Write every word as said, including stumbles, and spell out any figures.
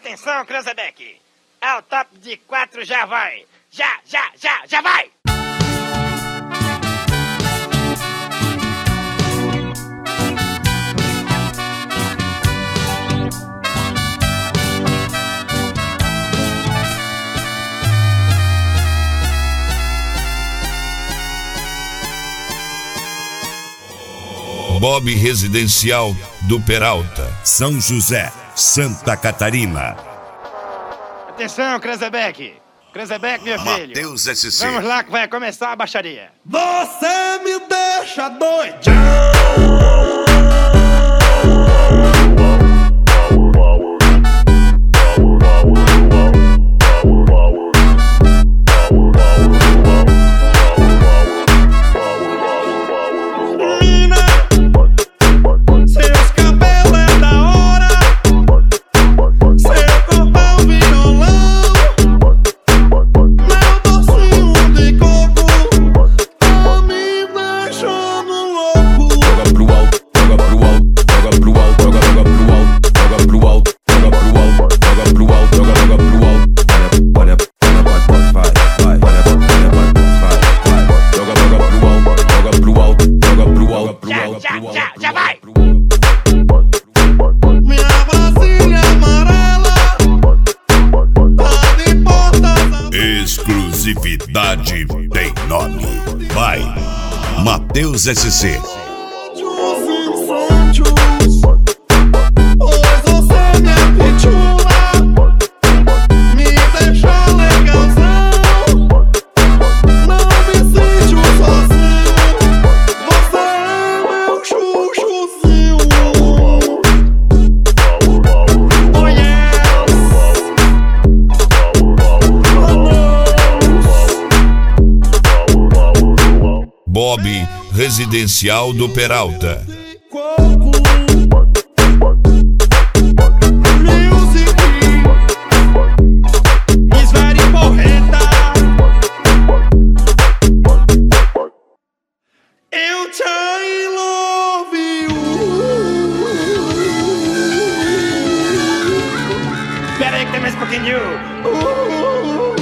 Atenção, Cranzebeck! Ao top de quatro já vai! Já, já, já, já vai! Bob Residencial do Peralta, São José, Santa Catarina. Atenção, Cranzebeck! Cranzebeck, meu filho! Matheus S C. Vamos lá que vai começar a baixaria! Você me deixa doidão. Já, já, já vai! Minha vasilha amarela tá de porta. Exclusividade tem nome. Vai, Matheus S C. Pois você me apitula, me deixa legalzão. Não me sinto sozinho, você é meu chuchuzinho. Oh yes, Bob Residencial do Peralta. coco, music is very porreta. Eu te love you. Pera aí que tem mais um pouquinho! Uh,